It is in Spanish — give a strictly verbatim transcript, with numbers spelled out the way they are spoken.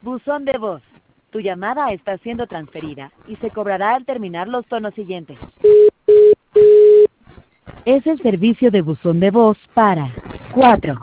Buzón de voz. Tu llamada está siendo transferida y se cobrará al terminar los tonos siguientes. Es el servicio de buzón de voz para cuatro